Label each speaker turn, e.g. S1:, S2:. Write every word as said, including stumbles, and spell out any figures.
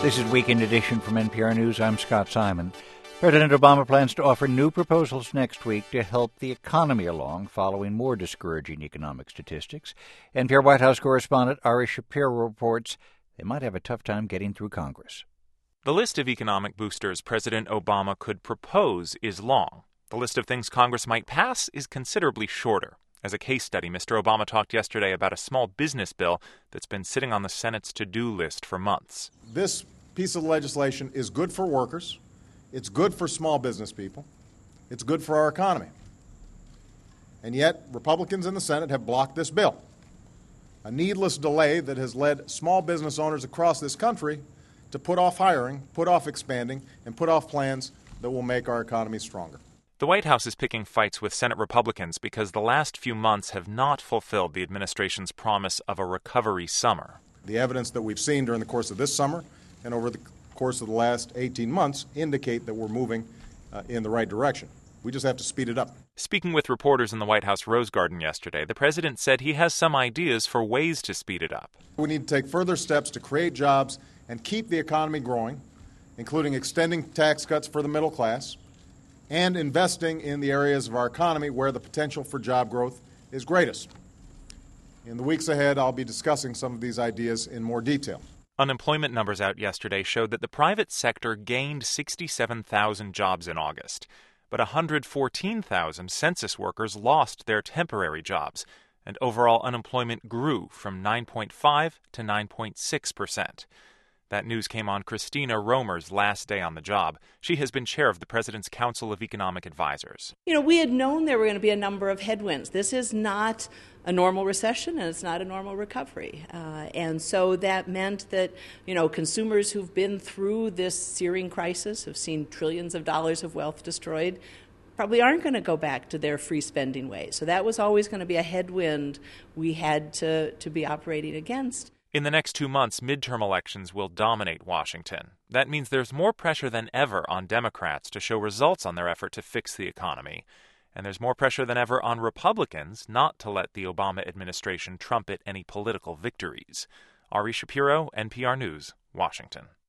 S1: This is Weekend Edition from N P R News. I'm Scott Simon. President Obama plans to offer new proposals next week to help the economy along following more discouraging economic statistics. N P R White House correspondent Ari Shapiro reports they might have a tough time getting through Congress.
S2: The list of economic boosters President Obama could propose is long. The list of things Congress might pass is considerably shorter. As a case study, Mister Obama talked yesterday about a small business bill that's been sitting on the Senate's to-do list for months.
S3: This piece of legislation is good for workers. It's good for small business people. It's good for our economy. And yet, Republicans in the Senate have blocked this bill. A needless delay that has led small business owners across this country to put off hiring, put off expanding, and put off plans that will make our economy stronger.
S2: The White House is picking fights with Senate Republicans because the last few months have not fulfilled the administration's promise of a recovery summer.
S3: The evidence that we've seen during the course of this summer and over the course of the last eighteen months indicate that we're moving uh, in the right direction. We just have to speed it up.
S2: Speaking with reporters in the White House Rose Garden yesterday, the president said he has some ideas for ways to speed it up.
S3: We need to take further steps to create jobs and keep the economy growing, including extending tax cuts for the middle class and investing in the areas of our economy where the potential for job growth is greatest. In the weeks ahead, I'll be discussing some of these ideas in more detail.
S2: Unemployment numbers out yesterday showed that the private sector gained sixty-seven thousand jobs in August, but one hundred fourteen thousand census workers lost their temporary jobs, and overall unemployment grew from nine point five to nine point six percent. That news came on Christina Romer's last day on the job. She has been chair of the President's Council of Economic Advisors.
S4: You know, we had known there were going to be a number of headwinds. This is not a normal recession, and it's not a normal recovery. Uh, and so that meant that, you know, consumers who've been through this searing crisis, have seen trillions of dollars of wealth destroyed, probably aren't going to go back to their free spending ways. So that was always going to be a headwind we had to, to be operating against.
S2: In the next two months, midterm elections will dominate Washington. That means there's more pressure than ever on Democrats to show results on their effort to fix the economy. And there's more pressure than ever on Republicans not to let the Obama administration trumpet any political victories. Ari Shapiro, N P R News, Washington.